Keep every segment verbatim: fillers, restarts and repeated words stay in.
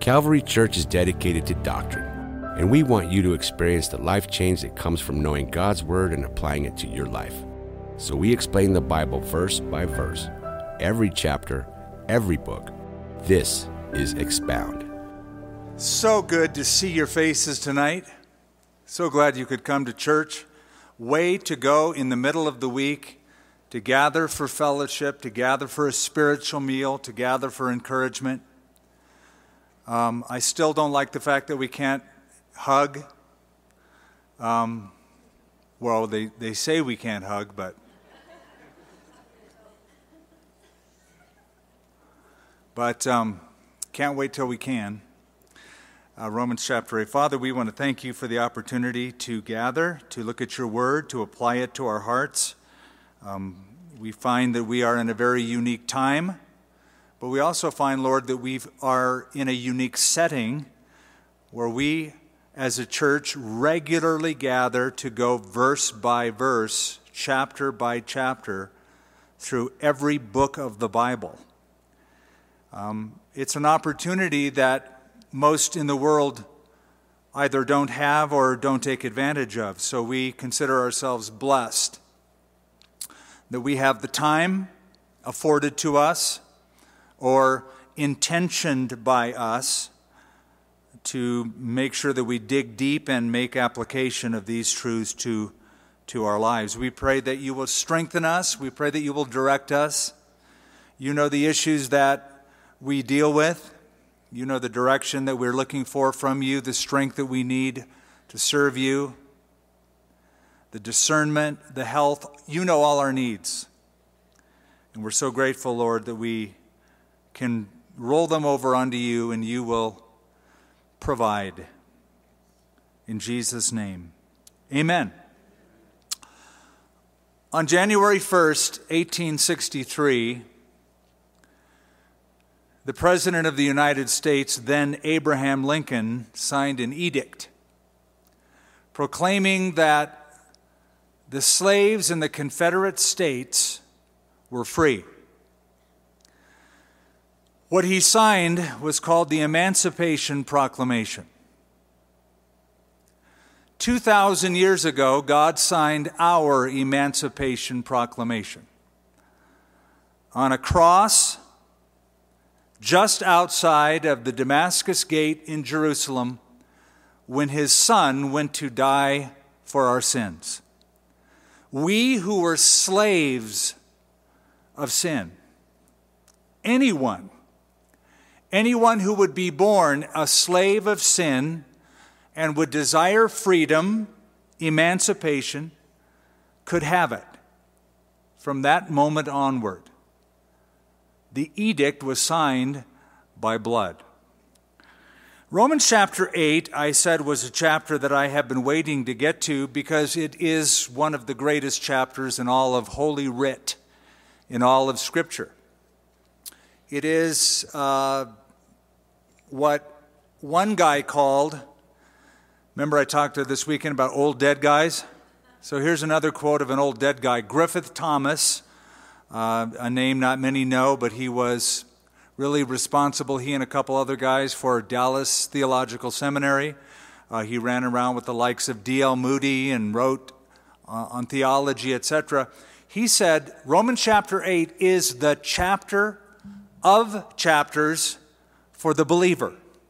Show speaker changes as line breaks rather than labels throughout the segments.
Calvary Church is dedicated to doctrine, and we want you to experience the life change that comes from knowing God's Word and applying it to your life. So we explain the Bible verse by verse, every chapter, every book. This is Expound.
So good to see your faces tonight. So glad you could come to church. Way to go in the middle of the week to gather for fellowship, to gather for a spiritual meal, to gather for encouragement. Um, I still don't like the fact that we can't hug. Um, well, they, they say we can't hug, but but um, can't wait till we can. Uh, Romans chapter eight. Father, we want to thank you for the opportunity to gather, to look at your word, to apply it to our hearts. Um, we find that we are in a very unique time, but we also find, Lord, that we are in a unique setting where we as a church regularly gather to go verse by verse, chapter by chapter, through every book of the Bible. Um, it's an opportunity that most in the world either don't have or don't take advantage of. So we consider ourselves blessed that we have the time afforded to us or intentioned by us to make sure that we dig deep and make application of these truths to, to our lives. We pray that you will strengthen us. We pray that you will direct us. You know the issues that we deal with. You know the direction that we're looking for from you, the strength that we need to serve you, the discernment, the health. You know all our needs. And we're so grateful, Lord, that we can roll them over unto you and you will provide. In Jesus' name, amen. On January first, eighteen sixty-three, the President of the United States, then Abraham Lincoln, signed an edict proclaiming that the slaves in the Confederate States were free. What he signed was called the Emancipation Proclamation. Two thousand years ago, God signed our Emancipation Proclamation on a cross just outside of the Damascus Gate in Jerusalem when his Son went to die for our sins. We who were slaves of sin, anyone, anyone who would be born a slave of sin and would desire freedom, emancipation, could have it from that moment onward. The edict was signed by blood. Romans chapter eight, I said, was a chapter that I have been waiting to get to because it is one of the greatest chapters in all of Holy Writ, in all of Scripture. It is uh, what one guy called, remember I talked to this weekend about old dead guys? So here's another quote of an old dead guy, Griffith Thomas. Uh, a name not many know, but he was really responsible, he and a couple other guys, for Dallas Theological Seminary. Uh, he ran around with the likes of D L Moody and wrote uh, on theology, et cetera. He said Romans chapter eight is the chapter of chapters for the believer.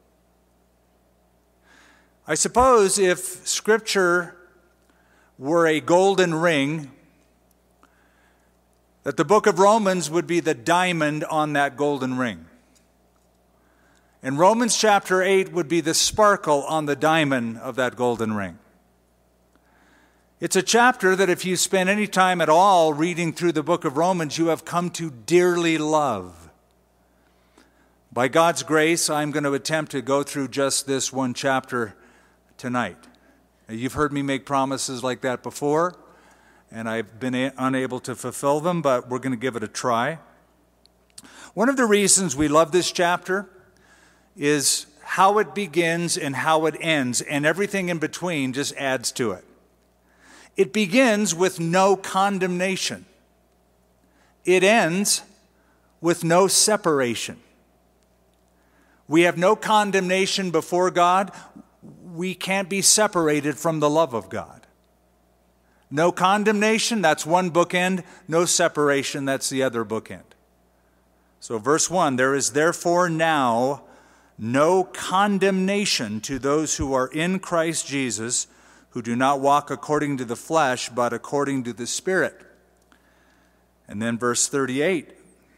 I suppose if Scripture were a golden ring, that the book of Romans would be the diamond on that golden ring. And Romans chapter eight would be the sparkle on the diamond of that golden ring. It's a chapter that if you spend any time at all reading through the book of Romans, you have come to dearly love. By God's grace, I'm going to attempt to go through just this one chapter tonight. Now, you've heard me make promises like that before, and I've been a- unable to fulfill them, but we're going to give it a try. One of the reasons we love this chapter is how it begins and how it ends, and everything in between just adds to it. It begins with no condemnation. It ends with no separation. We have no condemnation before God. We can't be separated from the love of God. No condemnation, that's one bookend. No separation, that's the other bookend. So verse one, there is therefore now no condemnation to those who are in Christ Jesus, who do not walk according to the flesh, but according to the Spirit. And then verse thirty-eight.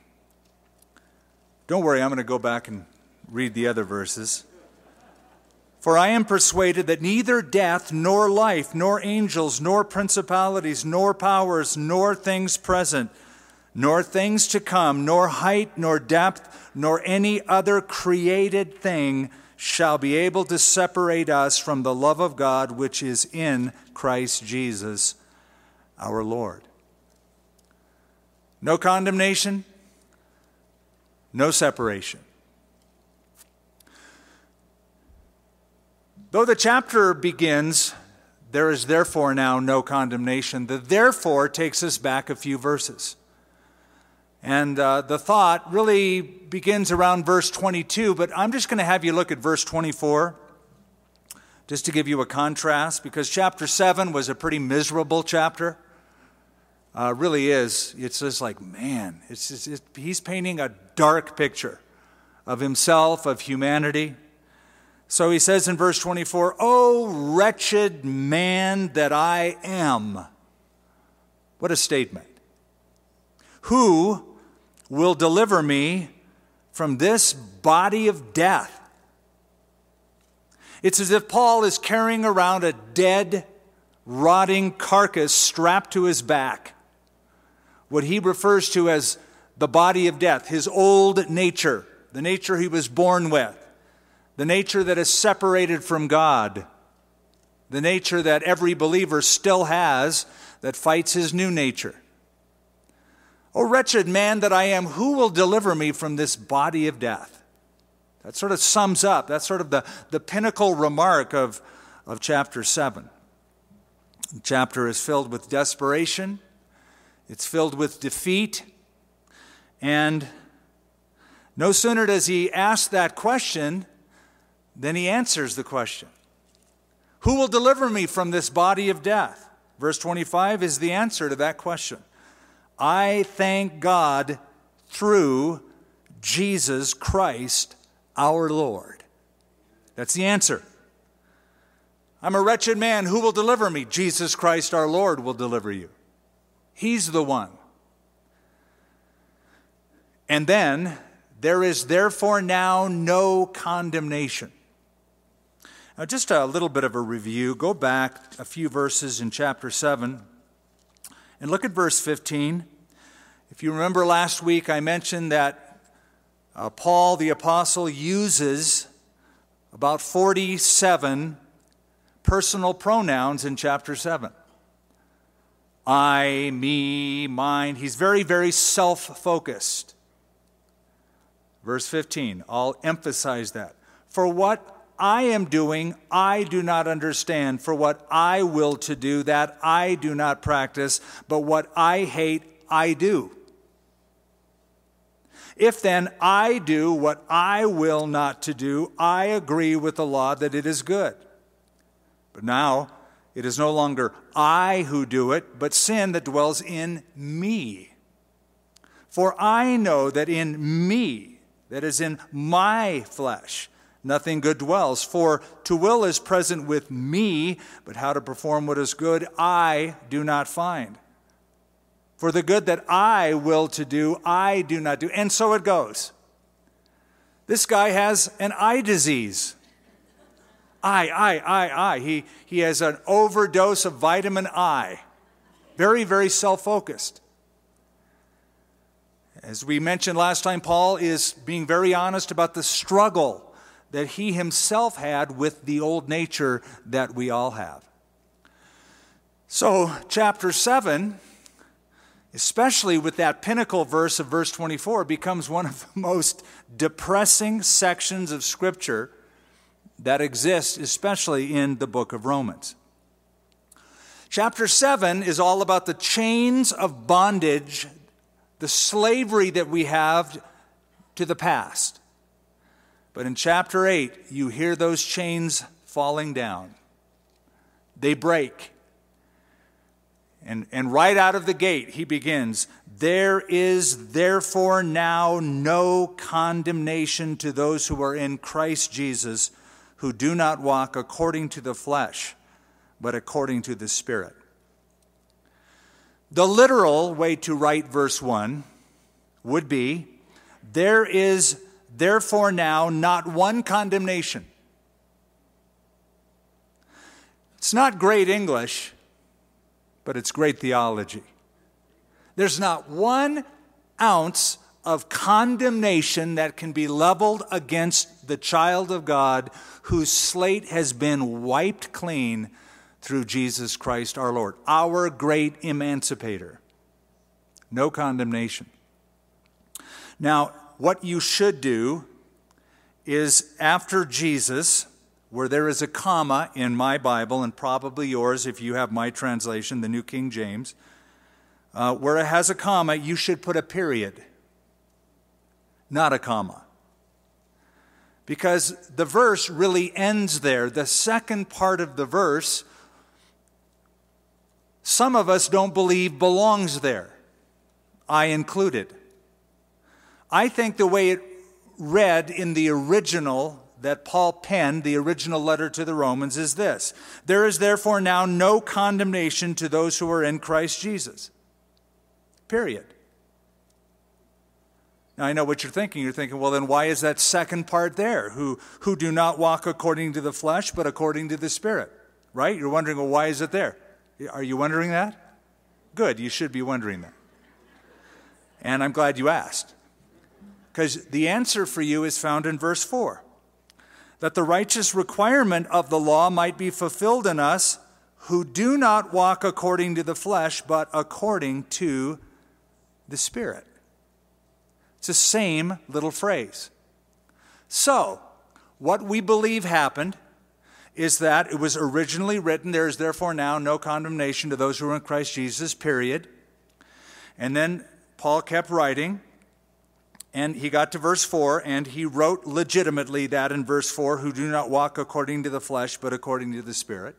Don't worry, I'm going to go back and read the other verses. For I am persuaded that neither death, nor life, nor angels, nor principalities, nor powers, nor things present, nor things to come, nor height, nor depth, nor any other created thing shall be able to separate us from the love of God which is in Christ Jesus our Lord. No condemnation, no separation. Though the chapter begins, there is therefore now no condemnation, the therefore takes us back a few verses. And uh, the thought really begins around verse twenty-two, but I'm just going to have you look at verse twenty-four, just to give you a contrast, because chapter seven was a pretty miserable chapter. Uh, really is. It's just like, man, it's just, it, he's painting a dark picture of himself, of humanity. So he says in verse twenty-four, "O wretched man that I am." What a statement. "Who will deliver me from this body of death?" It's as if Paul is carrying around a dead, rotting carcass strapped to his back. What he refers to as the body of death, his old nature, the nature he was born with. The nature that is separated from God. The nature that every believer still has that fights his new nature. "O wretched man that I am, who will deliver me from this body of death?" That sort of sums up, that's sort of the, the pinnacle remark of, of chapter seven. The chapter is filled with desperation. It's filled with defeat. And no sooner does he ask that question, then he answers the question. Who will deliver me from this body of death? Verse twenty-five is the answer to that question. I thank God through Jesus Christ our Lord. That's the answer. I'm a wretched man. Who will deliver me? Jesus Christ our Lord will deliver you. He's the one. And then, there is therefore now no condemnation. Now, just a little bit of a review. Go back a few verses in chapter seven and look at verse fifteen. If you remember last week, I mentioned that uh, Paul the apostle uses about forty-seven personal pronouns in chapter seven. I, me, mine. He's very, very self-focused. Verse fifteen, I'll emphasize that. For what I am doing, I do not understand. For what I will to do, that I do not practice. But what I hate, I do. If then I do what I will not to do, I agree with the law that it is good. But now it is no longer I who do it, but sin that dwells in me. For I know that in me, that is in my flesh, nothing good dwells. For to will is present with me, but how to perform what is good I do not find. For the good that I will to do, I do not do. And so it goes. This guy has an eye disease. Eye, eye, eye, eye. He, he has an overdose of vitamin I. Very, very self-focused. As we mentioned last time, Paul is being very honest about the struggle that he himself had with the old nature that we all have. So, chapter seven, especially with that pinnacle verse of verse twenty-four, becomes one of the most depressing sections of Scripture that exists, especially in the book of Romans. Chapter seven is all about the chains of bondage, the slavery that we have to the past. But in chapter eight, you hear those chains falling down. They break. And, and right out of the gate, he begins, "There is therefore now no condemnation to those who are in Christ Jesus, who do not walk according to the flesh, but according to the Spirit." The literal way to write verse one would be, "There is therefore now not one condemnation." It's not great English, but it's great theology. There's not one ounce of condemnation that can be leveled against the child of God whose slate has been wiped clean through Jesus Christ our Lord, our great emancipator. No condemnation. Now, what you should do is, after Jesus, where there is a comma in my Bible, and probably yours if you have my translation, the New King James, uh, where it has a comma, you should put a period, not a comma. Because the verse really ends there. The second part of the verse, some of us don't believe belongs there, I included. I think the way it read in the original that Paul penned, the original letter to the Romans, is this: "There is therefore now no condemnation to those who are in Christ Jesus." Period. Now, I know what you're thinking. You're thinking, well, then why is that second part there? Who, who do not walk according to the flesh, but according to the Spirit. Right? You're wondering, well, why is it there? Are you wondering that? Good. You should be wondering that. And I'm glad you asked. Because the answer for you is found in verse four. "That the righteous requirement of the law might be fulfilled in us, who do not walk according to the flesh, but according to the Spirit." It's the same little phrase. So, what we believe happened is that it was originally written, "There is therefore now no condemnation to those who are in Christ Jesus," period. And then Paul kept writing, and he got to verse four, and he wrote legitimately that in verse four, "Who do not walk according to the flesh, but according to the Spirit."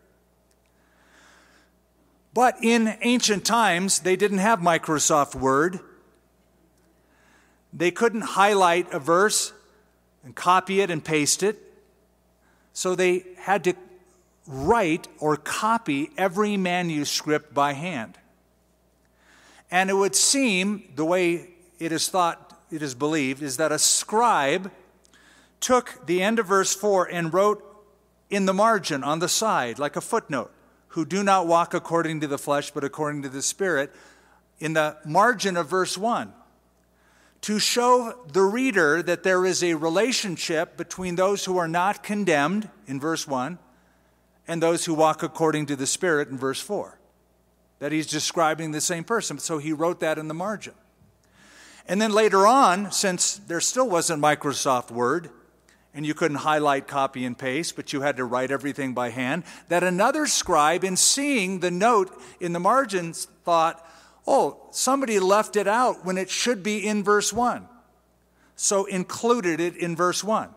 But in ancient times, they didn't have Microsoft Word. They couldn't highlight a verse and copy it and paste it. So they had to write or copy every manuscript by hand. And it would seem, the way it is thought, it is believed, is that a scribe took the end of verse four and wrote in the margin on the side, like a footnote, "Who do not walk according to the flesh, but according to the Spirit," in the margin of verse one, to show the reader that there is a relationship between those who are not condemned, in verse one, and those who walk according to the Spirit, in verse four. That he's describing the same person. So he wrote that in the margin. And then later on, since there still wasn't Microsoft Word, and you couldn't highlight, copy, and paste, but you had to write everything by hand, that another scribe, in seeing the note in the margins, thought, oh, somebody left it out when it should be in verse one. So included it in verse one.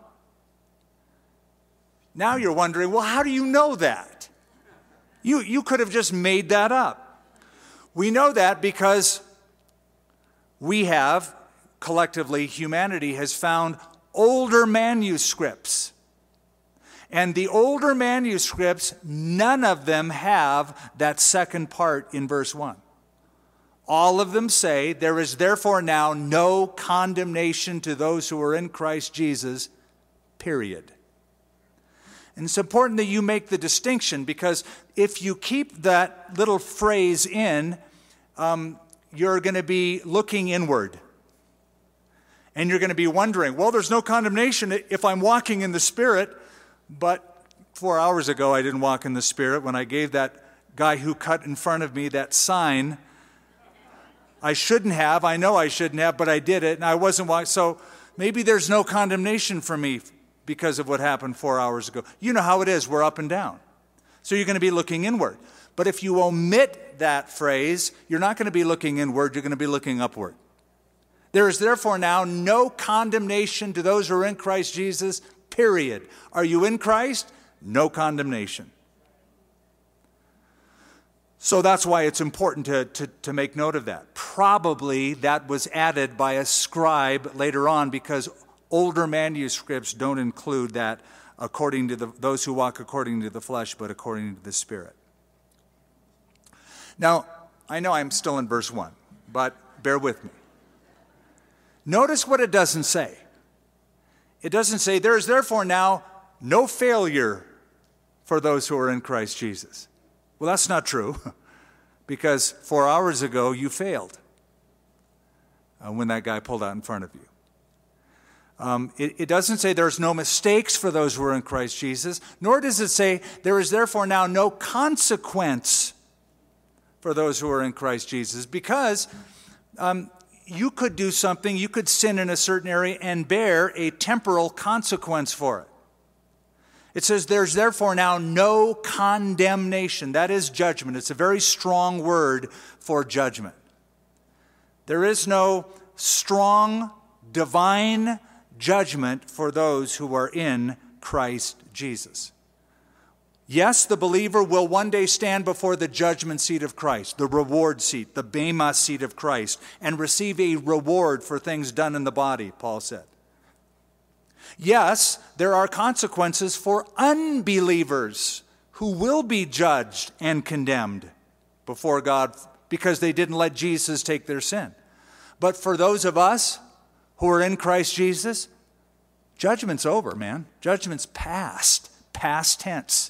Now you're wondering, well, how do you know that? You, you could have just made that up. We know that because we have, collectively, humanity has found older manuscripts. And the older manuscripts, none of them have that second part in verse one. All of them say, "There is therefore now no condemnation to those who are in Christ Jesus," period. And it's important that you make the distinction, because if you keep that little phrase in, um, you're going to be looking inward. And you're going to be wondering, well, there's no condemnation if I'm walking in the Spirit. But four hours ago, I didn't walk in the Spirit when I gave that guy who cut in front of me that sign. I shouldn't have. I know I shouldn't have, but I did it, and I wasn't walking. So maybe there's no condemnation for me because of what happened four hours ago. You know how it is. We're up and down. So you're going to be looking inward. But if you omit that phrase, you're not going to be looking inward. You're going to be looking upward. There is therefore now no condemnation to those who are in Christ Jesus, period. Are you in Christ? No condemnation. So that's why it's important to, to, to make note of that. Probably that was added by a scribe later on because older manuscripts don't include that according to the, those who walk according to the flesh, but according to the Spirit. Now, I know I'm still in verse one, but bear with me. Notice what it doesn't say. It doesn't say, there is therefore now no failure for those who are in Christ Jesus. Well, that's not true, because four hours ago you failed uh, when that guy pulled out in front of you. Um, it, it doesn't say there's no mistakes for those who are in Christ Jesus, nor does it say there is therefore now no consequence for those who are in Christ Jesus, because um, you could do something, you could sin in a certain area and bear a temporal consequence for it. It says there's therefore now no condemnation. That is judgment. It's a very strong word for judgment. There is no strong divine judgment for those who are in Christ Jesus. Yes, the believer will one day stand before the judgment seat of Christ, the reward seat, the bema seat of Christ, and receive a reward for things done in the body, Paul said. Yes, there are consequences for unbelievers who will be judged and condemned before God because they didn't let Jesus take their sin. But for those of us who are in Christ Jesus, judgment's over, man. Judgment's past, past tense.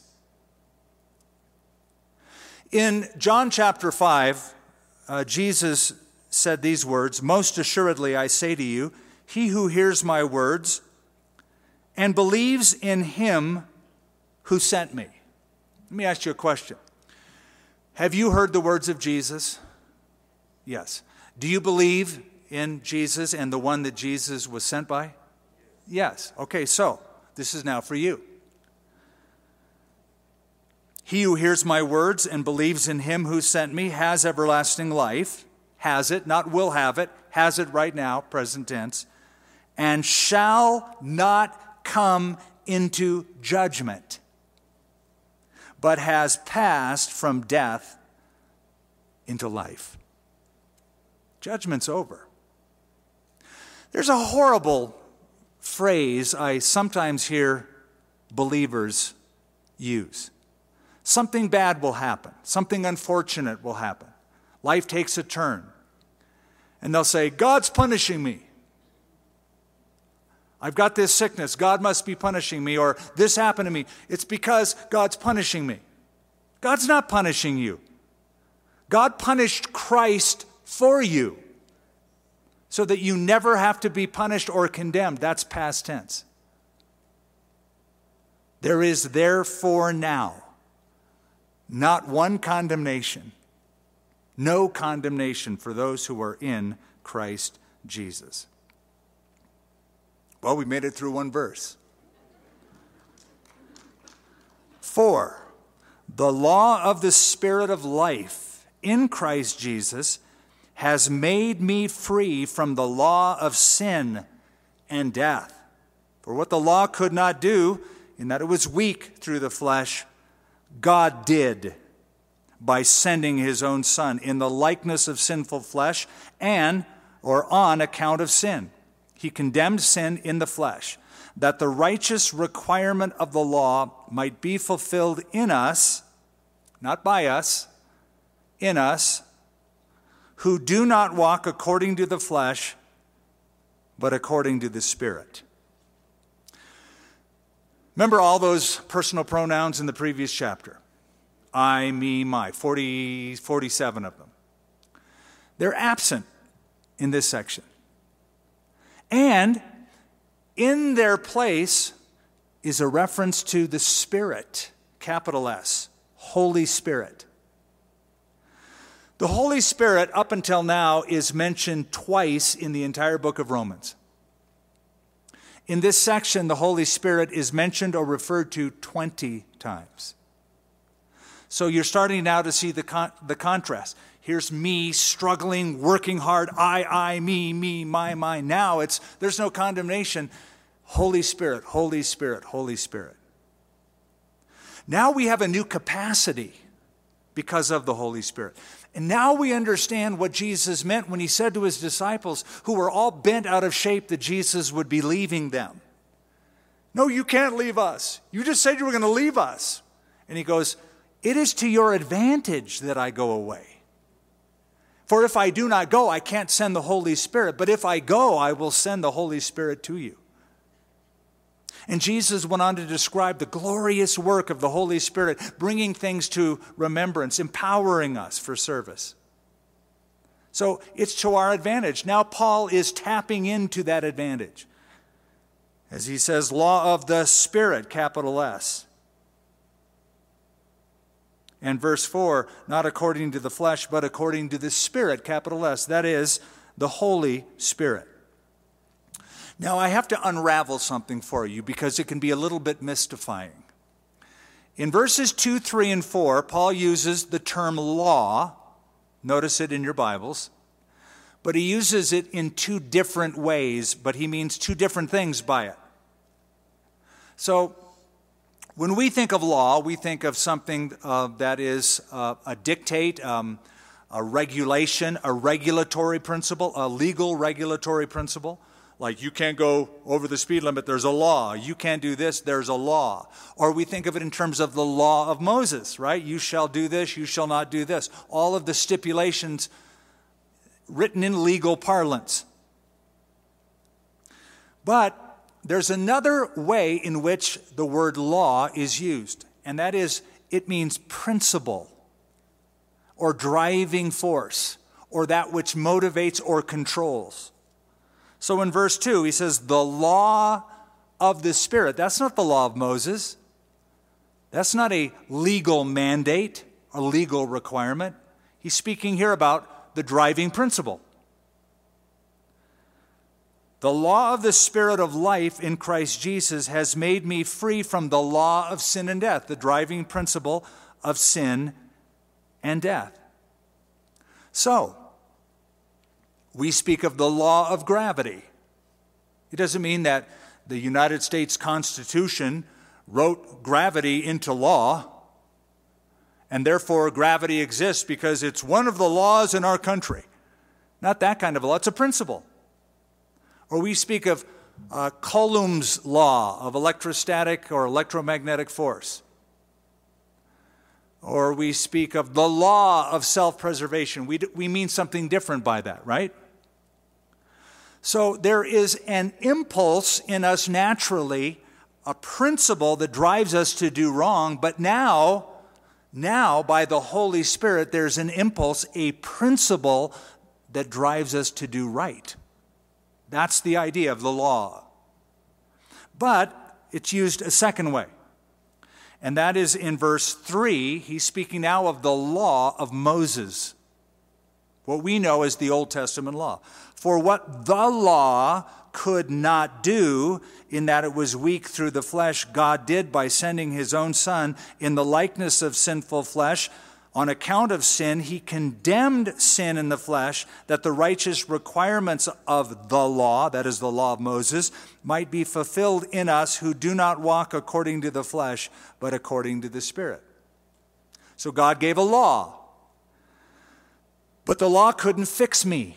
In John chapter five, uh, Jesus said these words, "Most assuredly I say to you, he who hears my words and believes in him who sent me." Let me ask you a question. Have you heard the words of Jesus? Yes. Do you believe in Jesus and the one that Jesus was sent by? Yes. Okay, so this is now for you. He who hears my words and believes in him who sent me has everlasting life, has it, not will have it, has it right now, present tense, and shall not come into judgment, but has passed from death into life. Judgment's over. There's a horrible phrase I sometimes hear believers use. Something bad will happen. Something unfortunate will happen. Life takes a turn. And they'll say, God's punishing me. I've got this sickness. God must be punishing me. Or this happened to me. It's because God's punishing me. God's not punishing you. God punished Christ for you so that you never have to be punished or condemned. That's past tense. There is therefore now not one condemnation, no condemnation for those who are in Christ Jesus. Well, we made it through one verse. For the law of the Spirit of life in Christ Jesus has made me free from the law of sin and death. For what the law could not do, in that it was weak through the flesh, God did by sending his own Son in the likeness of sinful flesh and or on account of sin. He condemned sin in the flesh, that the righteous requirement of the law might be fulfilled in us, not by us, in us, who do not walk according to the flesh, but according to the Spirit. Remember all those personal pronouns in the previous chapter? I, me, my, forty, forty-seven of them. They're absent in this section. And in their place is a reference to the Spirit, capital S, Holy Spirit. The Holy Spirit, up until now, is mentioned twice in the entire book of Romans. In this section, the Holy Spirit is mentioned or referred to twenty times. So you're starting now to see the con- the contrast. Here's me struggling, working hard, I, I, me, me, my, my. Now it's, there's no condemnation. Holy Spirit, Holy Spirit, Holy Spirit. Now we have a new capacity because of the Holy Spirit. And now we understand what Jesus meant when he said to his disciples, who were all bent out of shape, that Jesus would be leaving them. No, you can't leave us. You just said you were going to leave us. And he goes, it is to your advantage that I go away. For if I do not go, I can't send the Holy Spirit. But if I go, I will send the Holy Spirit to you. And Jesus went on to describe the glorious work of the Holy Spirit, bringing things to remembrance, empowering us for service. So it's to our advantage. Now Paul is tapping into that advantage. As he says, law of the Spirit, capital S. And verse four, not according to the flesh, but according to the Spirit, capital S. That is, the Holy Spirit. Now, I have to unravel something for you because it can be a little bit mystifying. In verses two, three, and four, Paul uses the term law. Notice it in your Bibles. But he uses it in two different ways, but he means two different things by it. So, when we think of law, we think of something uh, that is uh, a dictate, um, a regulation, a regulatory principle, a legal regulatory principle. Like, you can't go over the speed limit, there's a law. You can't do this, there's a law. Or we think of it in terms of the law of Moses, right? You shall do this, you shall not do this. All of the stipulations written in legal parlance. But there's another way in which the word law is used, and that is it means principle or driving force or that which motivates or controls. So in verse two, he says, the law of the Spirit. That's not the law of Moses. That's not a legal mandate, a legal requirement. He's speaking here about the driving principle. The law of the Spirit of life in Christ Jesus has made me free from the law of sin and death, the driving principle of sin and death. So, we speak of the law of gravity. It doesn't mean that the United States Constitution wrote gravity into law, and therefore gravity exists because it's one of the laws in our country. Not that kind of a law. It's a principle. Or we speak of uh, Coulomb's law of electrostatic or electromagnetic force. Or we speak of the law of self-preservation. We, d- we mean something different by that, right? So there is an impulse in us naturally, a principle that drives us to do wrong, but now, now by the Holy Spirit, there's an impulse, a principle that drives us to do right. That's the idea of the law. But it's used a second way. And that is in verse three. He's speaking now of the law of Moses, what we know as the Old Testament law. For what the law could not do, in that it was weak through the flesh, God did by sending his own Son in the likeness of sinful flesh. On account of sin, he condemned sin in the flesh, that the righteous requirements of the law, that is the law of Moses, might be fulfilled in us who do not walk according to the flesh, but according to the Spirit. So God gave a law, but the law couldn't fix me.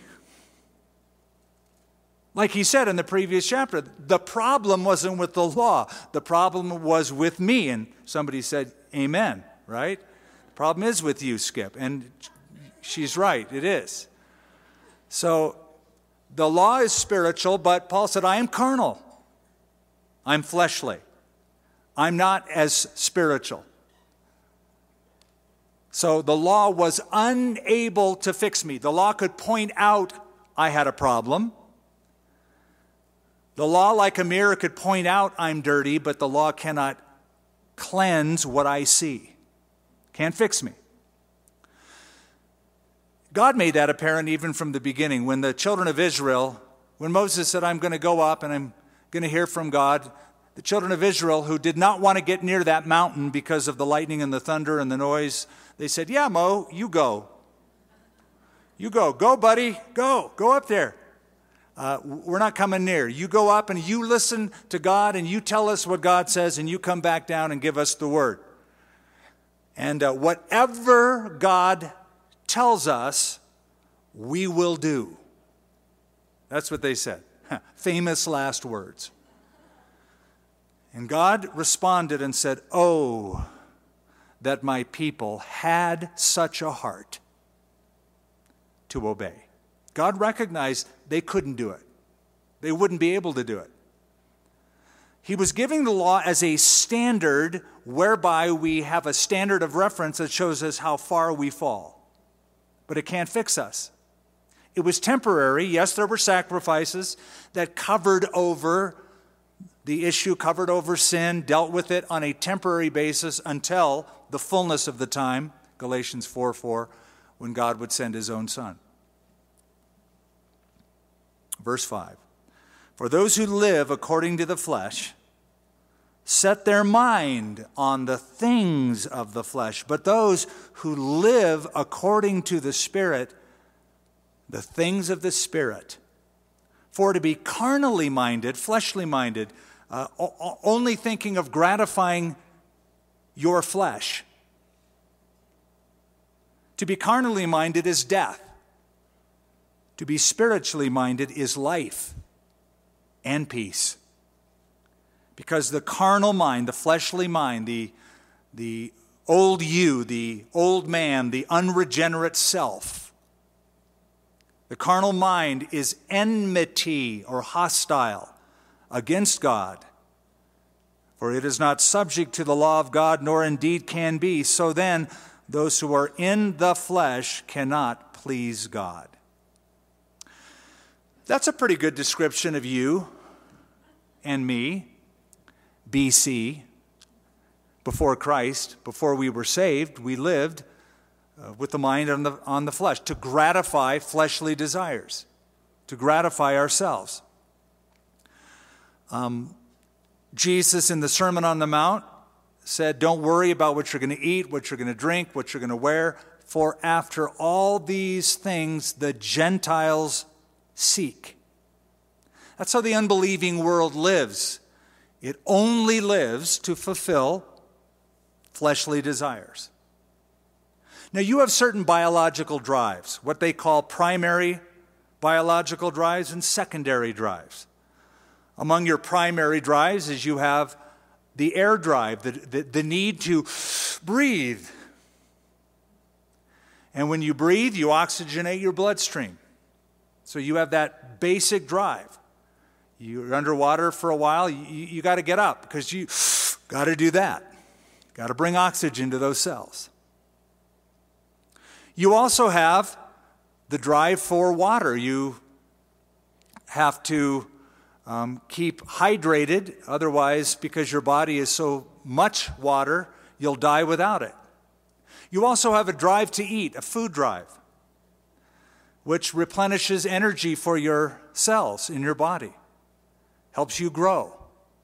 Like he said in the previous chapter, the problem wasn't with the law. The problem was with me. And somebody said, amen, right? The problem is with you, Skip. And she's right, it is. So the law is spiritual, but Paul said, I am carnal. I'm fleshly. I'm not as spiritual. So the law was unable to fix me. The law could point out I had a problem. The law, like a mirror, could point out I'm dirty, but the law cannot cleanse what I see. Can't fix me. God made that apparent even from the beginning. When the children of Israel, when Moses said, I'm going to go up and I'm going to hear from God, the children of Israel, who did not want to get near that mountain because of the lightning and the thunder and the noise, they said, yeah, Mo, you go. You go. Go, buddy. Go. Go up there. Uh, we're not coming near. You go up and you listen to God and you tell us what God says and you come back down and give us the word. And uh, whatever God tells us, we will do. That's what they said. Famous last words. And God responded and said, "Oh, that my people had such a heart to obey." God recognized they couldn't do it. They wouldn't be able to do it. He was giving the law as a standard whereby we have a standard of reference that shows us how far we fall. But it can't fix us. It was temporary. Yes, there were sacrifices that covered over the issue, covered over sin, dealt with it on a temporary basis until the fullness of the time, Galatians four four, when God would send his own Son. Verse five, "For those who live according to the flesh set their mind on the things of the flesh, but those who live according to the Spirit, the things of the Spirit. For to be carnally minded, fleshly minded, uh, o- only thinking of gratifying your flesh. To be carnally minded is death. To be spiritually minded is life and peace. Because the carnal mind, the fleshly mind, the, the old you, the old man, the unregenerate self, the carnal mind is enmity or hostile against God. For it is not subject to the law of God, nor indeed can be. So then, those who are in the flesh cannot please God." That's a pretty good description of you and me, B C, before Christ. Before we were saved, we lived uh, with the mind on the, on the flesh, to gratify fleshly desires, to gratify ourselves. Um, Jesus in the Sermon on the Mount said, "Don't worry about what you're going to eat, what you're going to drink, what you're going to wear, for after all these things the Gentiles seek." That's how the unbelieving world lives. It only lives to fulfill fleshly desires. Now, you have certain biological drives, what they call primary biological drives and secondary drives. Among your primary drives is you have the air drive, the, the, the need to breathe. And when you breathe, you oxygenate your bloodstream. So you have that basic drive. You're underwater for a while, you, you got to get up because you got to do that. Got to bring oxygen to those cells. You also have the drive for water. You have to um, keep hydrated, otherwise, because your body is so much water, you'll die without it. You also have a drive to eat, a food drive, which replenishes energy for your cells in your body, helps you grow.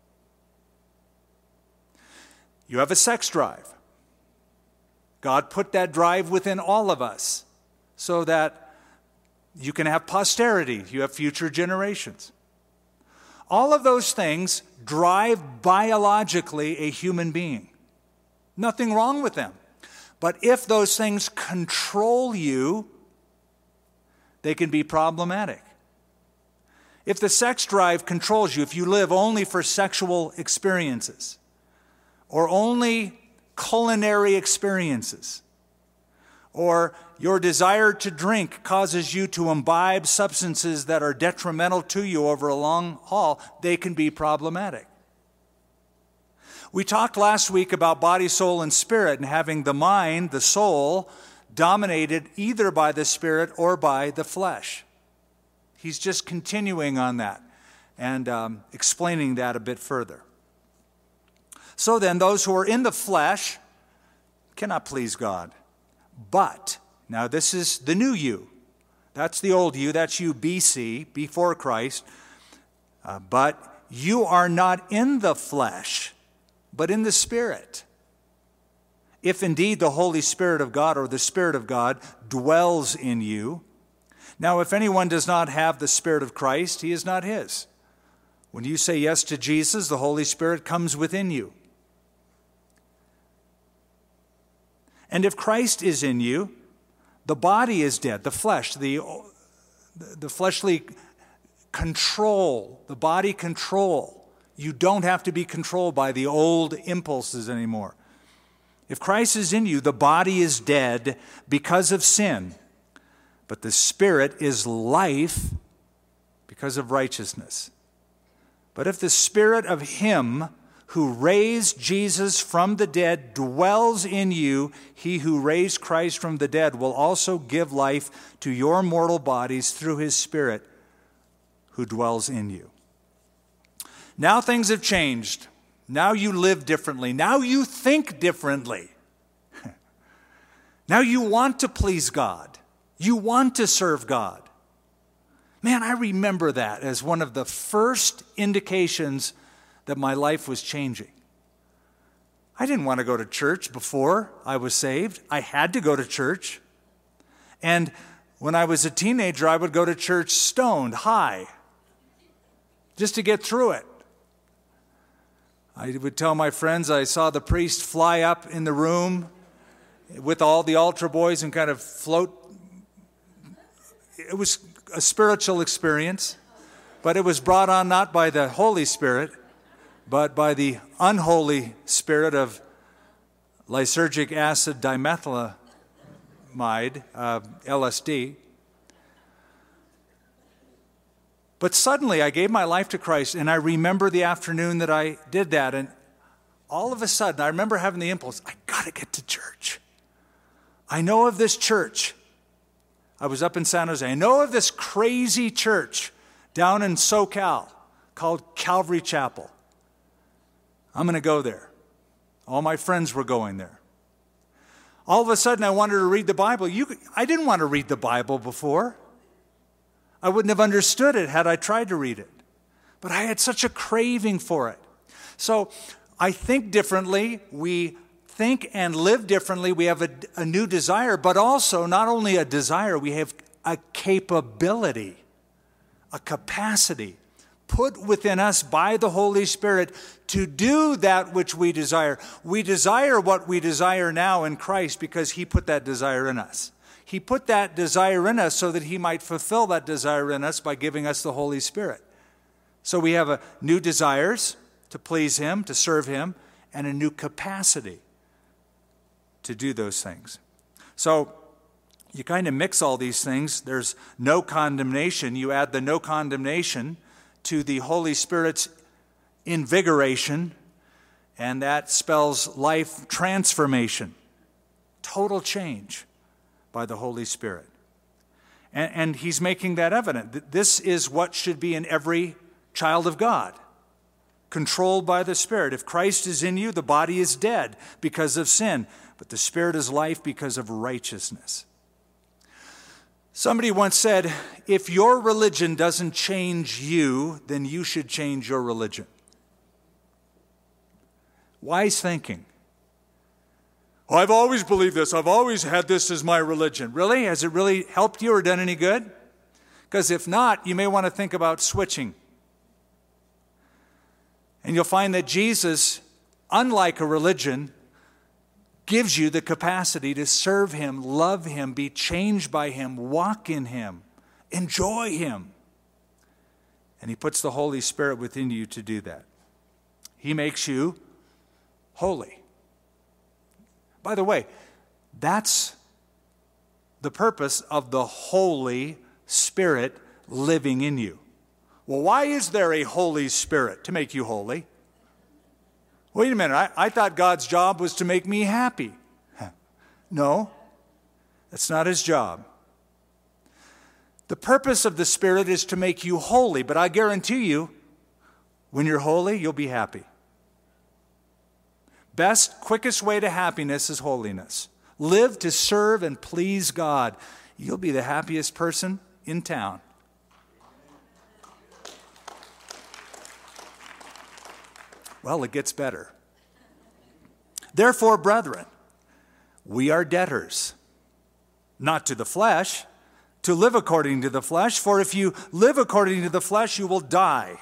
You have a sex drive. God put that drive within all of us so that you can have posterity, you have future generations. All of those things drive biologically a human being. Nothing wrong with them. But if those things control you, they can be problematic. If the sex drive controls you, if you live only for sexual experiences or only culinary experiences, or your desire to drink causes you to imbibe substances that are detrimental to you over a long haul, they can be problematic. We talked last week about body, soul, and spirit, and having the mind, the soul, dominated either by the spirit or by the flesh. He's just continuing on that and um, explaining that a bit further. So then, those who are in the flesh cannot please God. But, now this is the new you. That's the old you. That's you, B C, before Christ. Uh, but you are not in the flesh, but in the Spirit. If indeed the Holy Spirit of God or the Spirit of God dwells in you, Now, if anyone does not have the Spirit of Christ, he is not his. When you say yes to Jesus, the Holy Spirit comes within you. And if Christ is in you, the body is dead, the flesh, the, the fleshly control, the body control. You don't have to be controlled by the old impulses anymore. If Christ is in you, the body is dead because of sin, but the Spirit is life because of righteousness. But if the Spirit of Him who raised Jesus from the dead dwells in you, He who raised Christ from the dead will also give life to your mortal bodies through His Spirit who dwells in you. Now things have changed. Now you live differently. Now you think differently. Now you want to please God. You want to serve God. Man, I remember that as one of the first indications that my life was changing. I didn't want to go to church before I was saved. I had to go to church. And when I was a teenager, I would go to church stoned, high, just to get through it. I would tell my friends I saw the priest fly up in the room with all the altar boys and kind of float. It was a spiritual experience, but it was brought on not by the Holy Spirit, but by the unholy spirit of lysergic acid dimethylamide, uh, L S D. But suddenly I gave my life to Christ, and I remember the afternoon that I did that, and all of a sudden I remember having the impulse, I got to get to church. I know of this church. I was up in San Jose. I know of this crazy church down in SoCal called Calvary Chapel. I'm going to go there. All my friends were going there. All of a sudden I wanted to read the Bible. You, I didn't want to read the Bible before. I wouldn't have understood it had I tried to read it. But I had such a craving for it. So I think differently. We think and live differently. We have a, a new desire, but also not only a desire, we have a capability, a capacity put within us by the Holy Spirit to do that which we desire. We desire what we desire now in Christ because He put that desire in us. He put that desire in us so that He might fulfill that desire in us by giving us the Holy Spirit. So we have a new desires to please Him, to serve Him, and a new capacity to do those things. So you kind of mix all these things. There's no condemnation. You add the no condemnation to the Holy Spirit's invigoration, and that spells life transformation, total change by the Holy Spirit. And, and He's making that evident. This is what should be in every child of God, controlled by the Spirit. If Christ is in you, the body is dead because of sin, but the Spirit is life because of righteousness. Somebody once said, if your religion doesn't change you, then you should change your religion. Wise thinking. Well, I've always believed this. I've always had this as my religion. Really? Has it really helped you or done any good? Because if not, you may want to think about switching. And you'll find that Jesus, unlike a religion, gives you the capacity to serve Him, love Him, be changed by Him, walk in Him, enjoy Him. And He puts the Holy Spirit within you to do that. He makes you holy. By the way, that's the purpose of the Holy Spirit living in you. Well, why is there a Holy Spirit? To make you holy. Wait a minute, I, I thought God's job was to make me happy. No, that's not His job. The purpose of the Spirit is to make you holy, but I guarantee you, when you're holy, you'll be happy. Best, quickest way to happiness is holiness. Live to serve and please God. You'll be the happiest person in town. Well, it gets better. Therefore, brethren, we are debtors, not to the flesh, to live according to the flesh, for if you live according to the flesh, you will die.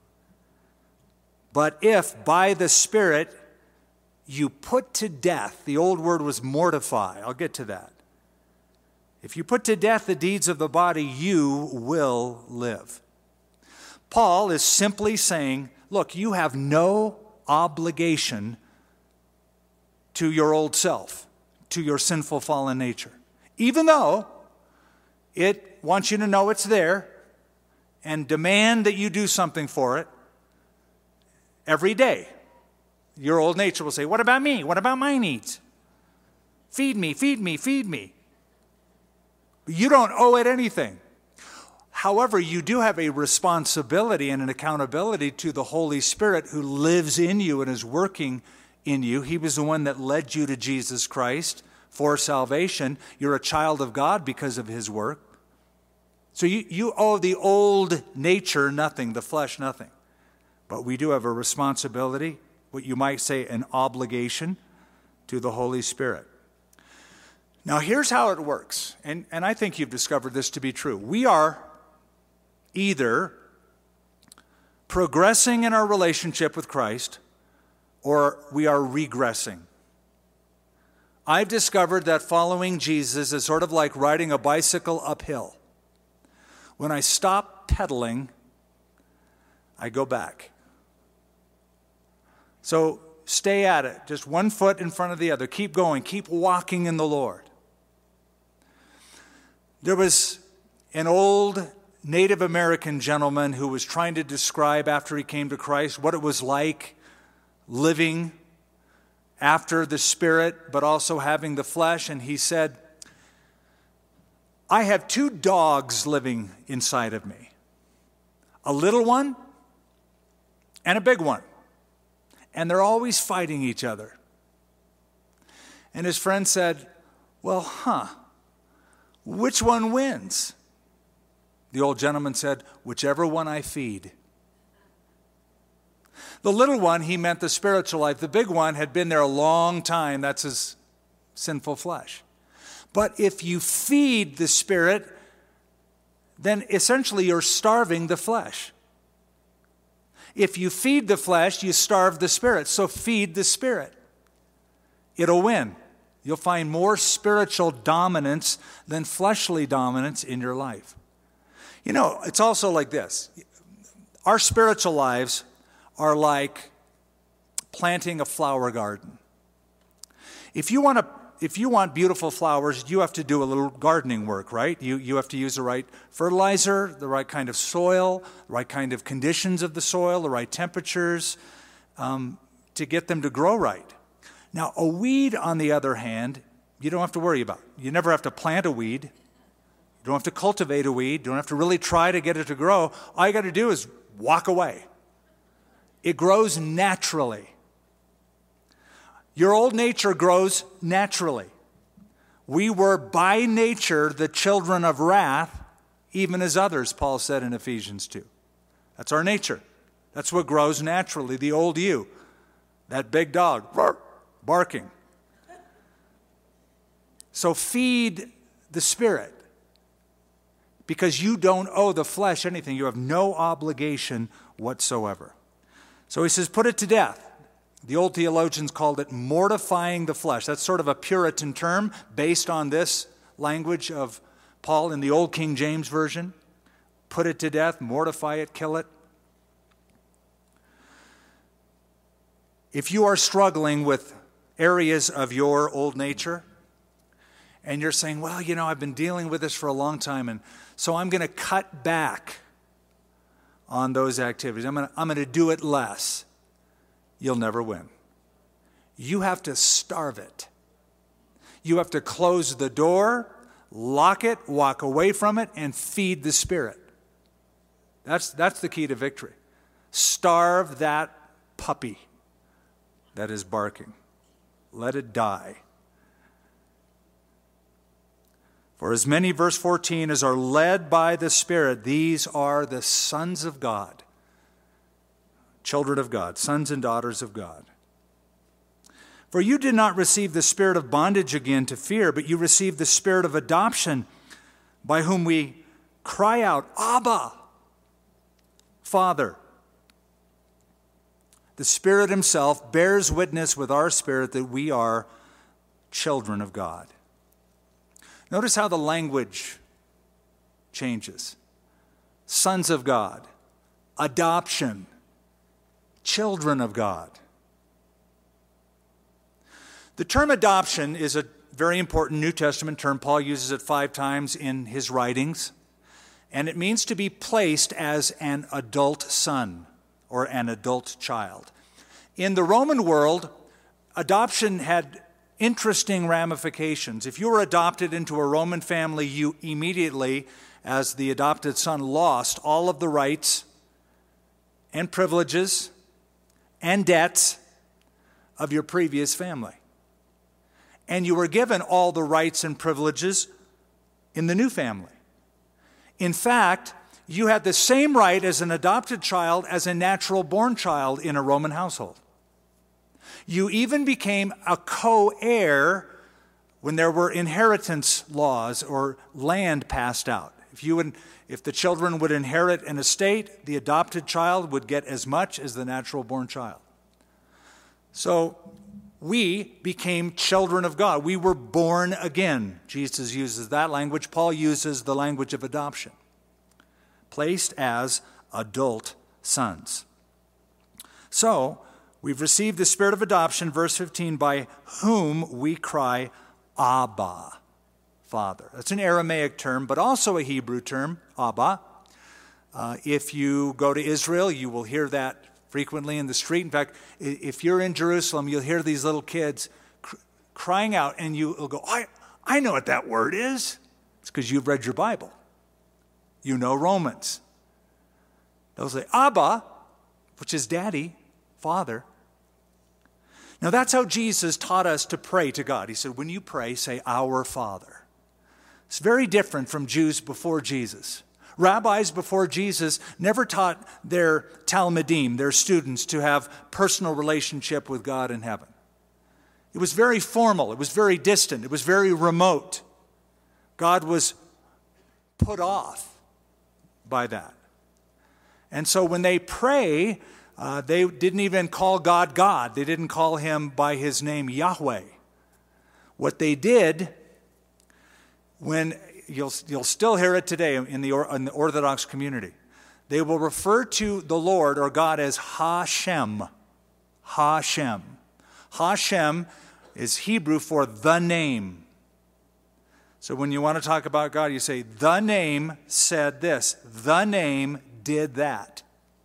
But if by the Spirit you put to death, the old word was mortify, I'll get to that. If you put to death the deeds of the body, you will live. Paul is simply saying, look, you have no obligation to your old self, to your sinful fallen nature. Even though it wants you to know it's there and demand that you do something for it every day. Your old nature will say, what about me? What about my needs? Feed me, feed me, feed me. You don't owe it anything. However, you do have a responsibility and an accountability to the Holy Spirit who lives in you and is working in you. He was the one that led you to Jesus Christ for salvation. You're a child of God because of his work. So you, you owe the old nature nothing, the flesh nothing. But we do have a responsibility, what you might say an obligation, to the Holy Spirit. Now here's how it works, and, and I think you've discovered this to be true. We are either progressing in our relationship with Christ or we are regressing. I've discovered that following Jesus is sort of like riding a bicycle uphill. When I stop pedaling, I go back. So stay at it, just one foot in front of the other. Keep going, keep walking in the Lord. There was an old Native American gentleman who was trying to describe after he came to Christ what it was like living after the Spirit, but also having the flesh. And he said, I have two dogs living inside of me, a little one and a big one. And they're always fighting each other. And his friend said, well, huh, which one wins? The old gentleman said, whichever one I feed. The little one, he meant the spiritual life. The big one had been there a long time. That's his sinful flesh. But if you feed the Spirit, then essentially you're starving the flesh. If you feed the flesh, you starve the Spirit. So feed the Spirit. It'll win. You'll find more spiritual dominance than fleshly dominance in your life. You know, it's also like this. Our spiritual lives are like planting a flower garden. If you want to, if you want beautiful flowers, you have to do a little gardening work, right? You, you have to use the right fertilizer, the right kind of soil, the right kind of conditions of the soil, the right temperatures um, to get them to grow right. Now, a weed, on the other hand, you don't have to worry about. You never have to plant a weed. You don't have to cultivate a weed. You don't have to really try to get it to grow. All you got to do is walk away. It grows naturally. Your old nature grows naturally. We were by nature the children of wrath, even as others, Paul said in Ephesians two. That's our nature. That's what grows naturally, the old you. That big dog, barking. So feed the Spirit, because you don't owe the flesh anything. You have no obligation whatsoever. So he says, put it to death. The old theologians called it mortifying the flesh. That's sort of a Puritan term based on this language of Paul in the old King James Version. Put it to death, mortify it, kill it. If you are struggling with areas of your old nature, and you're saying, well, you know, I've been dealing with this for a long time, and so I'm going to cut back on those activities. I'm going to, I'm going to do it less. You'll never win. You have to starve it. You have to close the door, lock it, walk away from it, and feed the Spirit. That's, that's the key to victory. Starve that puppy that is barking. Let it die. For as many, verse fourteen, as are led by the Spirit, these are the sons of God, children of God, sons and daughters of God. For you did not receive the spirit of bondage again to fear, but you received the spirit of adoption, by whom we cry out, Abba, Father. The Spirit himself bears witness with our spirit that we are children of God. Notice how the language changes. Sons of God, adoption, children of God. The term adoption is a very important New Testament term. Paul uses it five times in his writings. And it means to be placed as an adult son or an adult child. In the Roman world, adoption had interesting ramifications. If you were adopted into a Roman family, you immediately, as the adopted son, lost all of the rights and privileges and debts of your previous family. And you were given all the rights and privileges in the new family. In fact, you had the same right as an adopted child as a natural-born child in a Roman household. You even became a co-heir when there were inheritance laws or land passed out. If you would, if the children would inherit an estate, the adopted child would get as much as the natural-born child. So we became children of God. We were born again. Jesus uses that language. Paul uses the language of adoption. Placed as adult sons. So, we've received the spirit of adoption, verse fifteen, by whom we cry, Abba, Father. That's an Aramaic term, but also a Hebrew term, Abba. Uh, if you go to Israel, you will hear that frequently in the street. In fact, if you're in Jerusalem, you'll hear these little kids cr- crying out, and you'll go, I, I know what that word is. It's because you've read your Bible. You know Romans. They'll say, Abba, which is daddy, father. Now that's how Jesus taught us to pray to God. He said, when you pray, say, our Father. It's very different from Jews before Jesus. Rabbis before Jesus never taught their Talmudim, their students, to have personal relationship with God in heaven. It was very formal. It was very distant. It was very remote. God was put off by that. And so when they pray, uh, they didn't even call God God. They didn't call him by his name Yahweh. What they did, when you'll you'll still hear it today in the, in the Orthodox community, they will refer to the Lord or God as Hashem. Hashem. Hashem is Hebrew for the name. So when you want to talk about God, you say, the name said this. The name did that.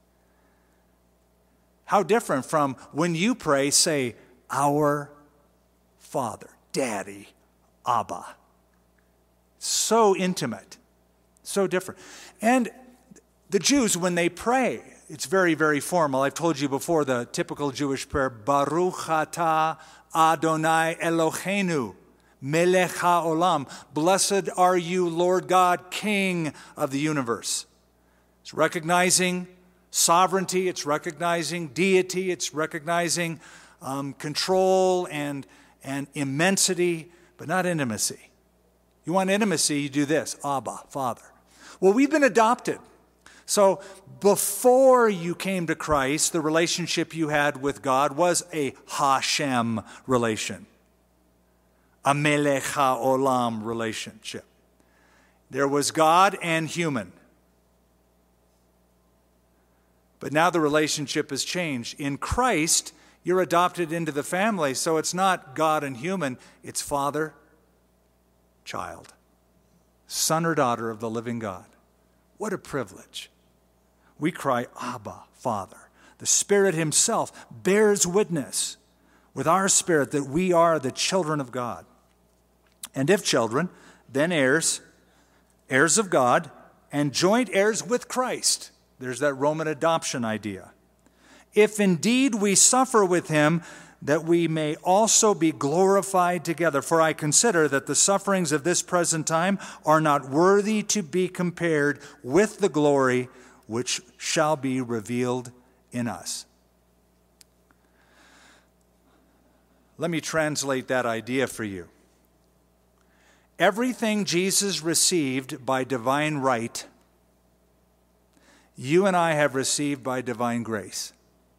How different from when you pray, say, our Father, Daddy, Abba. So intimate. So different. And the Jews, when they pray, it's very, very formal. I've told you before the typical Jewish prayer, Baruch atah Adonai Eloheinu. Melech haolam, blessed are you, Lord God, King of the universe. It's recognizing sovereignty, it's recognizing deity, it's recognizing um, control and, and immensity, but not intimacy. You want intimacy, you do this, Abba, Father. Well, we've been adopted. So before you came to Christ, the relationship you had with God was a Hashem relation. A Melech HaOlam relationship. There was God and human. But now the relationship has changed. In Christ, you're adopted into the family, so it's not God and human, it's father, child, son or daughter of the living God. What a privilege. We cry, Abba, Father. The Spirit himself bears witness with our spirit that we are the children of God. And if children, then heirs, heirs of God, and joint heirs with Christ. There's that Roman adoption idea. If indeed we suffer with him, that we may also be glorified together. For I consider that the sufferings of this present time are not worthy to be compared with the glory which shall be revealed in us. Let me translate that idea for you. Everything Jesus received by divine right, you and I have received by divine grace.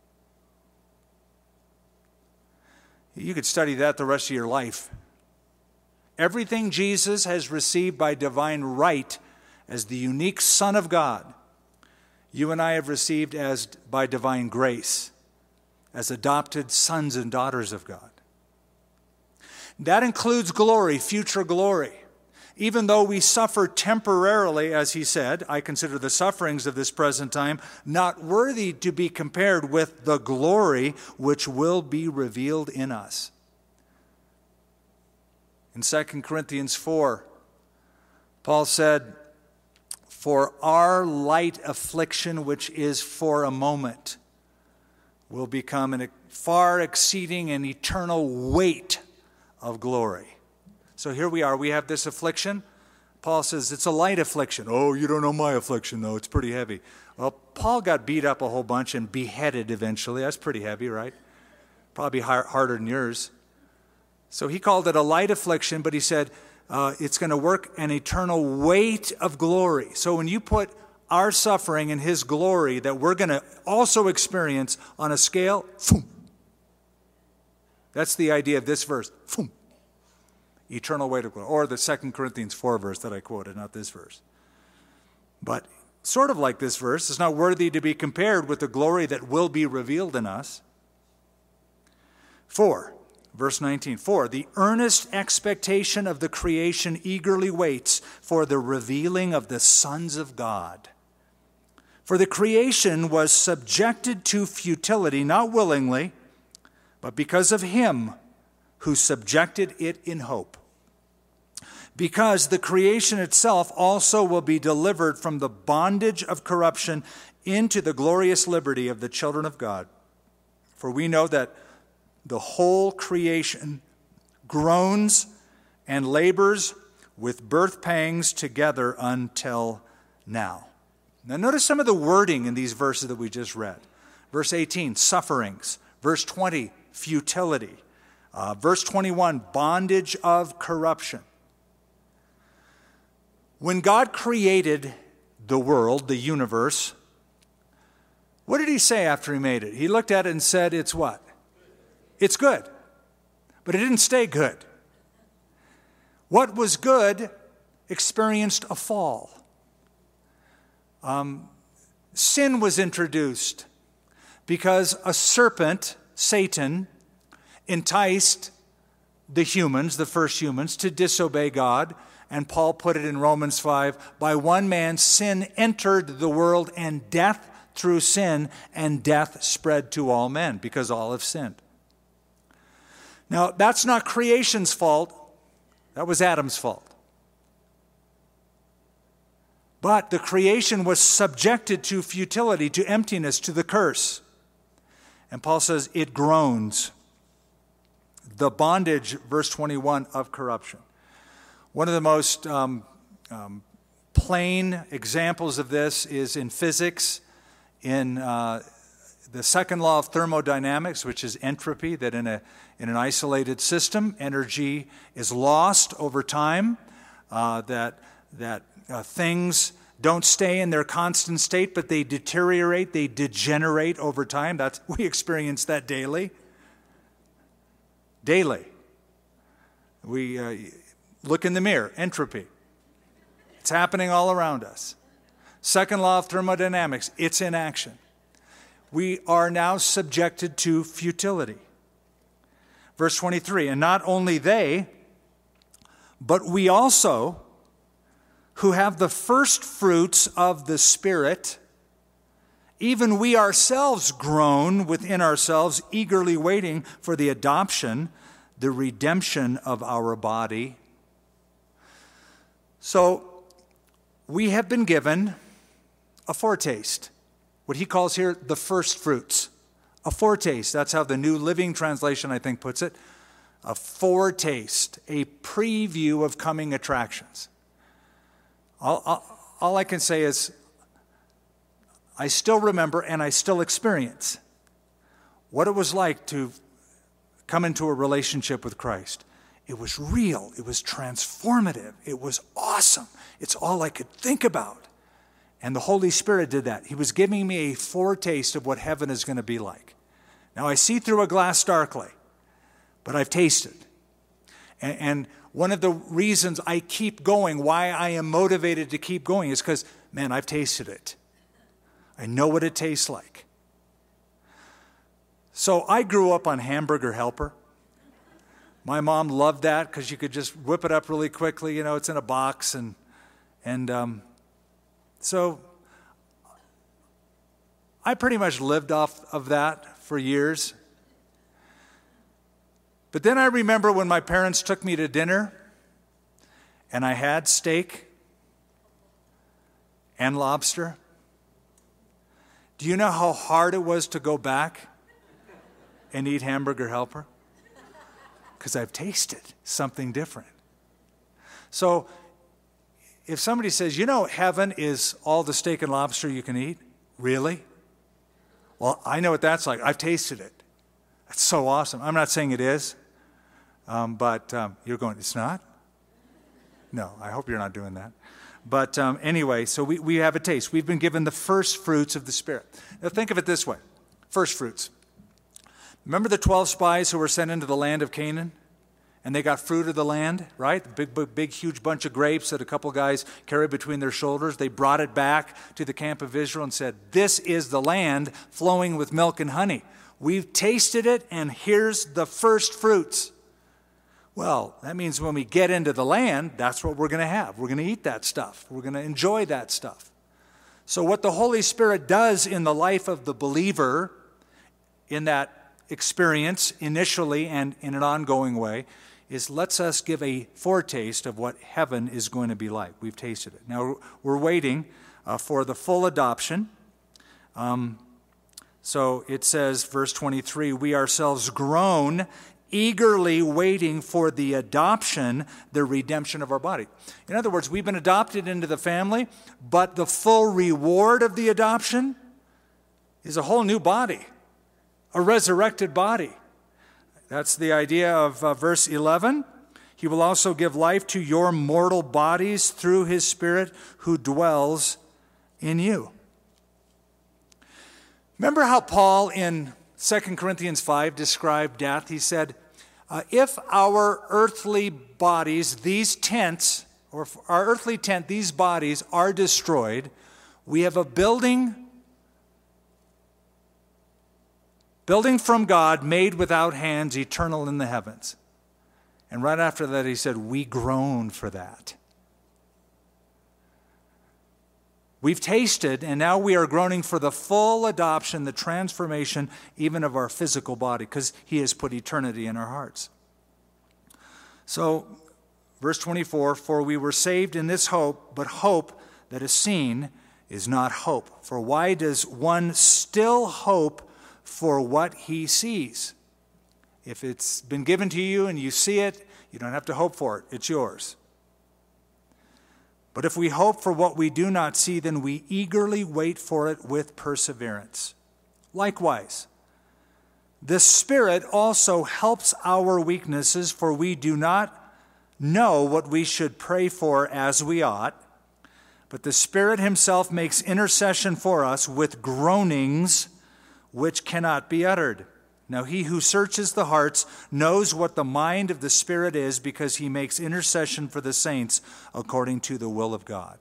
You could study that the rest of your life. Everything Jesus has received by divine right as the unique Son of God, you and I have received as by divine grace, as adopted sons and daughters of God. That includes glory, future glory. Even though we suffer temporarily, as he said, I consider the sufferings of this present time not worthy to be compared with the glory which will be revealed in us. In Second Corinthians four, Paul said, "For our light affliction, which is for a moment, will become a far exceeding and eternal weight of glory." So here we are. We have this affliction. Paul says it's a light affliction. Oh, you don't know my affliction, though. It's pretty heavy. Well, Paul got beat up a whole bunch and beheaded eventually. That's pretty heavy, right? Probably harder than yours. So he called it a light affliction, but he said uh, it's going to work an eternal weight of glory. So when you put our suffering and his glory that we're going to also experience on a scale, boom. That's the idea of this verse. Boom. Eternal weight of glory. Or the Second Corinthians four verse that I quoted, not this verse. But sort of like this verse, it's not worthy to be compared with the glory that will be revealed in us. Four, verse nineteen. For the earnest expectation of the creation eagerly waits for the revealing of the sons of God. For the creation was subjected to futility, not willingly, but because of him who subjected it in hope. Because the creation itself also will be delivered from the bondage of corruption into the glorious liberty of the children of God. For we know that the whole creation groans and labors with birth pangs together until now. Now notice some of the wording in these verses that we just read. Verse eighteen, sufferings. Verse twenty, futility. Uh, verse twenty-one, bondage of corruption. When God created the world, the universe, what did he say after he made it? He looked at it and said, it's what? It's good. But it didn't stay good. What was good experienced a fall. Um, sin was introduced because a serpent, Satan, enticed the humans, the first humans, to disobey God. And Paul put it in Romans five, by one man sin entered the world, and death through sin, and death spread to all men, because all have sinned. Now, that's not creation's fault. That was Adam's fault. But the creation was subjected to futility, to emptiness, to the curse. And Paul says it groans. The bondage, verse twenty-one, of corruption. One of the most um, um, plain examples of this is in physics, in uh, the second law of thermodynamics, which is entropy, that in a in an isolated system, energy is lost over time, uh, that that uh, things don't stay in their constant state, but they deteriorate, they degenerate over time. That's, we experience that daily. Daily. We uh, look in the mirror, entropy. It's happening all around us. Second law of thermodynamics, it's in action. We are now subjected to futility. Verse twenty-three, and not only they, but we also, who have the first fruits of the Spirit, even we ourselves groan within ourselves, eagerly waiting for the adoption, the redemption of our body. So, we have been given a foretaste, what he calls here the first fruits. A foretaste, that's how the New Living Translation, I think, puts it. A foretaste, a preview of coming attractions. All, all, all I can say is, I still remember and I still experience what it was like to come into a relationship with Christ. It was real. It was transformative. It was awesome. It's all I could think about. And the Holy Spirit did that. He was giving me a foretaste of what heaven is going to be like. Now, I see through a glass darkly, but I've tasted. And, and one of the reasons I keep going, why I am motivated to keep going, is because, man, I've tasted it. I know what it tastes like. So I grew up on Hamburger Helper. My mom loved that because you could just whip it up really quickly. You know, it's in a box. And, and um, so I pretty much lived off of that for years. But then I remember when my parents took me to dinner and I had steak and lobster. Do you know how hard it was to go back and eat Hamburger Helper? Because I've tasted something different. So if somebody says, you know, heaven is all the steak and lobster you can eat, really? Well, I know what that's like. I've tasted it. That's so awesome. I'm not saying it is, um, but um, you're going, it's not? No, I hope you're not doing that. But um, anyway, so we, we have a taste. We've been given the first fruits of the Spirit. Now think of it this way. First fruits. Remember the twelve spies who were sent into the land of Canaan? And they got fruit of the land, right? The big, big, big, huge bunch of grapes that a couple guys carried between their shoulders. They brought it back to the camp of Israel and said, this is the land flowing with milk and honey. We've tasted it, and here's the first fruits. Well, that means when we get into the land, that's what we're going to have. We're going to eat that stuff. We're going to enjoy that stuff. So what the Holy Spirit does in the life of the believer, in that experience initially and in an ongoing way, is lets us give a foretaste of what heaven is going to be like. We've tasted it. Now, we're waiting uh, for the full adoption. Um, so it says, verse twenty-three, we ourselves groan, eagerly waiting for the adoption, the redemption of our body. In other words, we've been adopted into the family, but the full reward of the adoption is a whole new body, a resurrected body. That's the idea of uh, verse eleven. He will also give life to your mortal bodies through his Spirit who dwells in you. Remember how Paul in Second Corinthians five described death? He said, uh, if our earthly bodies, these tents, or our earthly tent, these bodies are destroyed, we have a building Building from God, made without hands, eternal in the heavens. And right after that, he said, we groan for that. We've tasted, and now we are groaning for the full adoption, the transformation, even of our physical body, because he has put eternity in our hearts. So, verse twenty-four, for we were saved in this hope, but hope that is seen is not hope. For why does one still hope for what he sees? If it's been given to you and you see it, you don't have to hope for it. It's yours. But if we hope for what we do not see, then we eagerly wait for it with perseverance. Likewise, the Spirit also helps our weaknesses, for we do not know what we should pray for as we ought, but the Spirit himself makes intercession for us with groanings which cannot be uttered. Now he who searches the hearts knows what the mind of the Spirit is, because he makes intercession for the saints according to the will of God.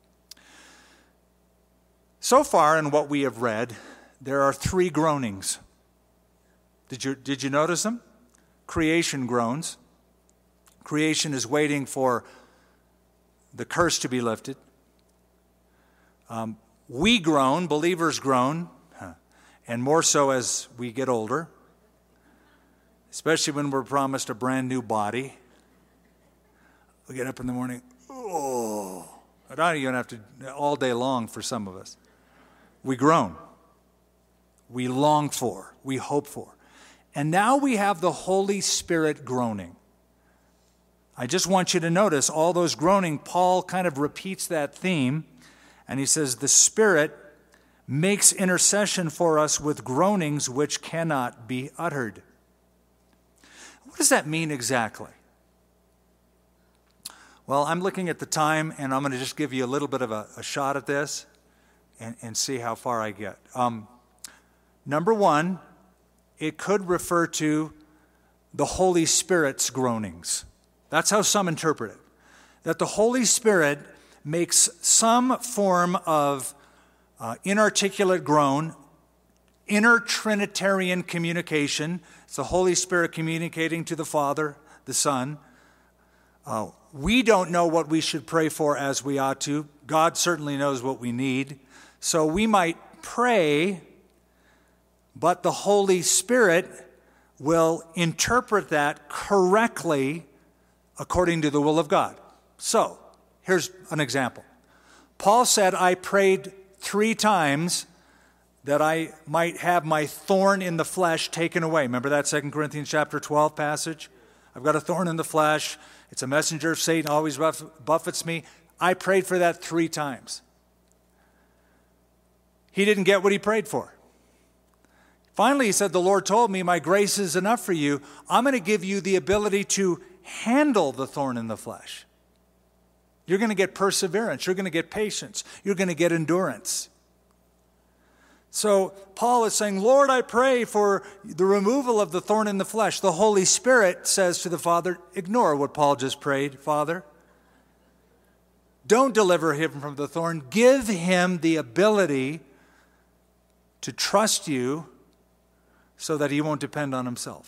So far in what we have read, there are three groanings. Did you, did you notice them? Creation groans. Creation is waiting for the curse to be lifted. Um, we groan, believers groan, and more so as we get older, especially when we're promised a brand new body. We get up in the morning, oh, I don't even have to, all day long for some of us. We groan. We long for, we hope for. And now we have the Holy Spirit groaning. I just want you to notice all those groaning, Paul kind of repeats that theme, and he says, the Spirit makes intercession for us with groanings which cannot be uttered. What does that mean exactly? Well, I'm looking at the time, and I'm going to just give you a little bit of a, a shot at this and, and see how far I get. Um, number one, it could refer to the Holy Spirit's groanings. That's how some interpret it. That the Holy Spirit makes some form of uh, inarticulate groan, inner Trinitarian communication. It's the Holy Spirit communicating to the Father, the Son. Uh, we don't know what we should pray for as we ought to. God certainly knows what we need. So we might pray, but the Holy Spirit will interpret that correctly according to the will of God. So, here's an example. Paul said, I prayed three times that I might have my thorn in the flesh taken away. Remember that Second Corinthians chapter twelve passage? I've got a thorn in the flesh. It's a messenger of Satan, always buff- buffets me. I prayed for that three times. He didn't get what he prayed for. Finally, he said, the Lord told me, my grace is enough for you. I'm going to give you the ability to handle the thorn in the flesh. You're going to get perseverance. You're going to get patience. You're going to get endurance. So Paul is saying, Lord, I pray for the removal of the thorn in the flesh. The Holy Spirit says to the Father, ignore what Paul just prayed, Father. Don't deliver him from the thorn. Give him the ability to trust you so that he won't depend on himself.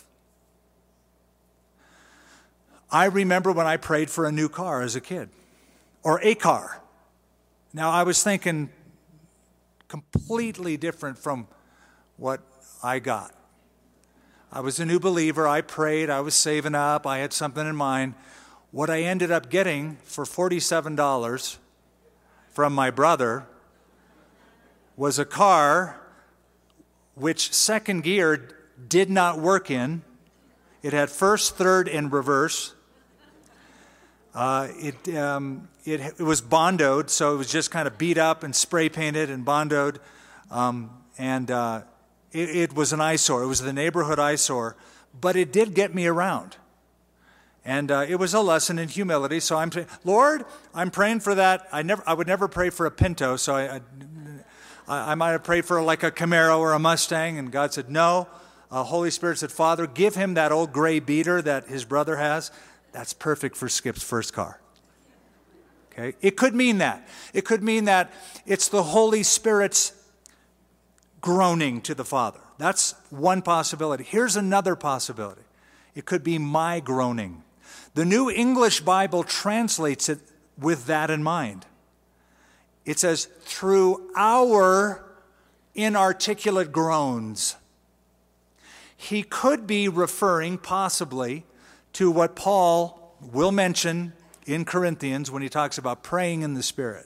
I remember when I prayed for a new car as a kid, or a car. Now, I was thinking completely different from what I got. I was a new believer. I prayed. I was saving up. I had something in mind. What I ended up getting for forty-seven dollars from my brother was a car which second gear did not work in. It had first, third, and reverse. Uh, it, um, it it was bondoed, so it was just kind of beat up and spray painted and bondoed. Um, and uh, it, it was an eyesore. It was the neighborhood eyesore. But it did get me around. And uh, it was a lesson in humility. So I'm saying, Lord, I'm praying for that. I never, I would never pray for a Pinto, so I, I, I might have prayed for like a Camaro or a Mustang. And God said, no. Uh, Holy Spirit said, Father, give him that old gray beater that his brother has. That's perfect for Skip's first car. Okay? It could mean that. It could mean that it's the Holy Spirit's groaning to the Father. That's one possibility. Here's another possibility. It could be my groaning. The New English Bible translates it with that in mind. It says, through our inarticulate groans. He could be referring possibly to what Paul will mention in Corinthians when he talks about praying in the Spirit.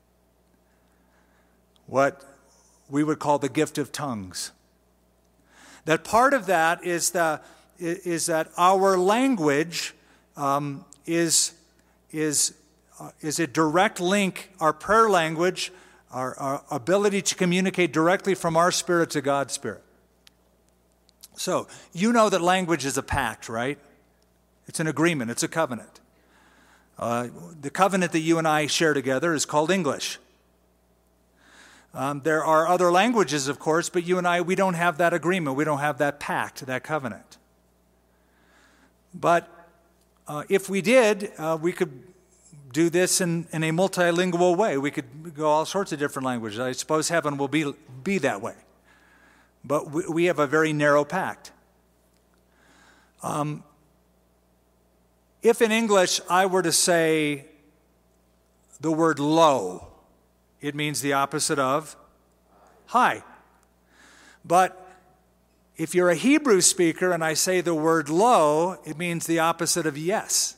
What we would call the gift of tongues. That part of that is, the, is that our language um, is, is, uh, is a direct link, our prayer language, our, our ability to communicate directly from our spirit to God's Spirit. So, you know that language is a pact, right? It's an agreement. It's a covenant. Uh, the covenant that you and I share together is called English. Um, there are other languages, of course, but you and I, we don't have that agreement. We don't have that pact, that covenant. But uh, if we did, uh, we could do this in, in a multilingual way. We could go all sorts of different languages. I suppose heaven will be, be that way. But we, we have a very narrow pact. Um, if in English I were to say the word low, it means the opposite of high. But if you're a Hebrew speaker and I say the word low, it means the opposite of yes.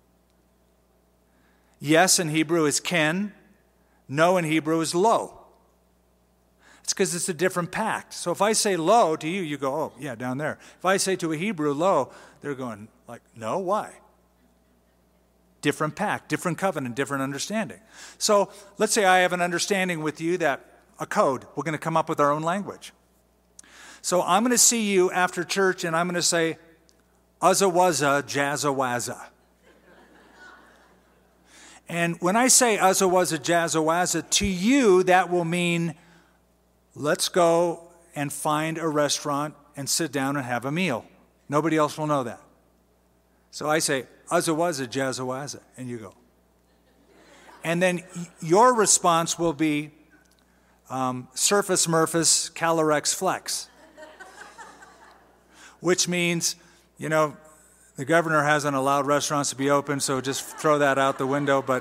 Yes in Hebrew is ken. No in Hebrew is lo. It's because it's a different pact. So if I say lo to you, you go, oh, yeah, down there. If I say to a Hebrew lo, they're going like, no, why? Different pact, different covenant, different understanding. So let's say I have an understanding with you that a code, we're going to come up with our own language. So I'm going to see you after church and I'm going to say, uzza wuzza, jazza wazza. And when I say uzza wuzza jazza wazza, to you that will mean let's go and find a restaurant and sit down and have a meal. Nobody else will know that. So I say uzza wuzza jazza wazza, and you go. And then your response will be um, Surface Murphys Calorex Flex, which means, you know, the governor hasn't allowed restaurants to be open, so just throw that out the window. But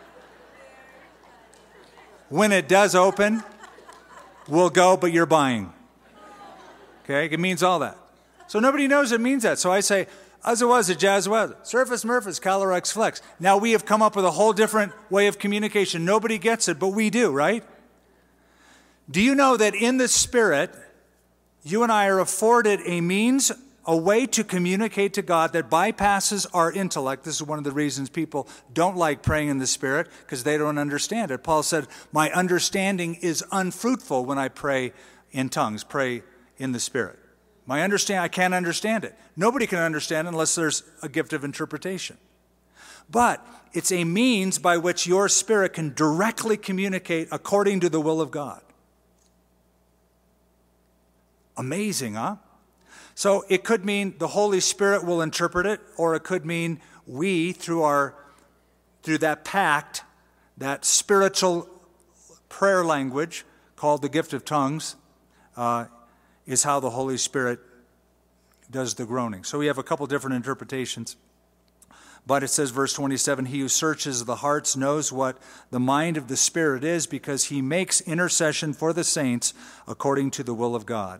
when it does open, we'll go, but you're buying. Okay? It means all that. So nobody knows it means that. So I say, uzza wuzza, jazz wuzza, Surface Murphys, Calorex Flex. Now we have come up with a whole different way of communication. Nobody gets it, but we do, right? Do you know that in the Spirit, you and I are afforded a means, a way to communicate to God that bypasses our intellect? This is one of the reasons people don't like praying in the Spirit, because they don't understand it. Paul said, my understanding is unfruitful when I pray in tongues, pray in the Spirit. My understand, I can't understand it. Nobody can understand it unless there's a gift of interpretation. But it's a means by which your spirit can directly communicate according to the will of God. Amazing, huh? So it could mean the Holy Spirit will interpret it, or it could mean we, through our, through that pact, that spiritual prayer language called the gift of tongues, uh, is how the Holy Spirit does the groaning. So we have a couple different interpretations. But it says, verse twenty-seven, he who searches the hearts knows what the mind of the Spirit is, because he makes intercession for the saints according to the will of God.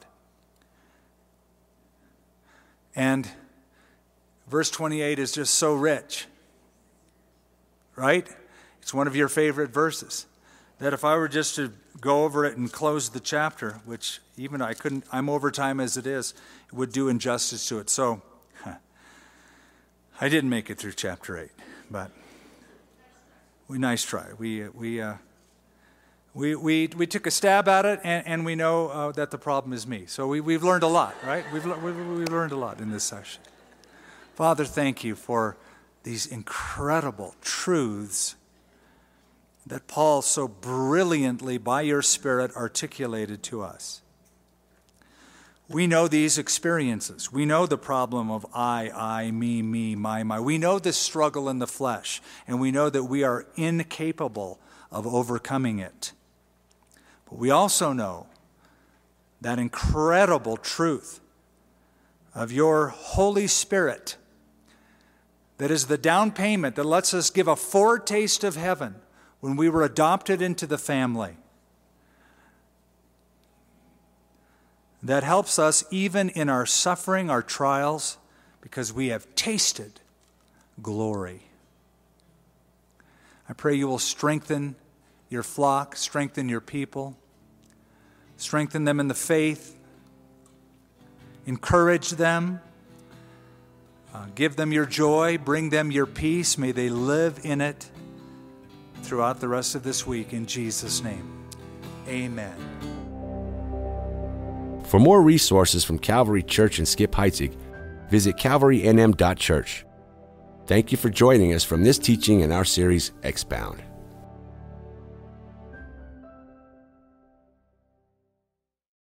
And verse twenty-eight is just so rich, right? It's one of your favorite verses. That if I were just to go over it and close the chapter, which even I couldn't, I'm over time as it is, it would do injustice to it. So, huh, I didn't make it through chapter eight, but we nice try. We we uh, we we we took a stab at it, and, and we know uh, that the problem is me. So we we've learned a lot, right? We've we've we've learned a lot in this session. Father, thank you for these incredible truths that Paul so brilliantly, by your Spirit, articulated to us. We know these experiences. We know the problem of I, I, me, me, my, my. We know this struggle in the flesh, and we know that we are incapable of overcoming it. But we also know that incredible truth of your Holy Spirit that is the down payment that lets us give a foretaste of heaven when we were adopted into the family, that helps us even in our suffering, our trials, because we have tasted glory. I pray you will strengthen your flock, strengthen your people, strengthen them in the faith, encourage them, uh, give them your joy, bring them your peace. May they live in it throughout the rest of this week, in Jesus' name. Amen.
For more resources from Calvary Church in Skip Heitzig, visit calvary n m dot church. Thank you for joining us from this teaching in our series, Expound.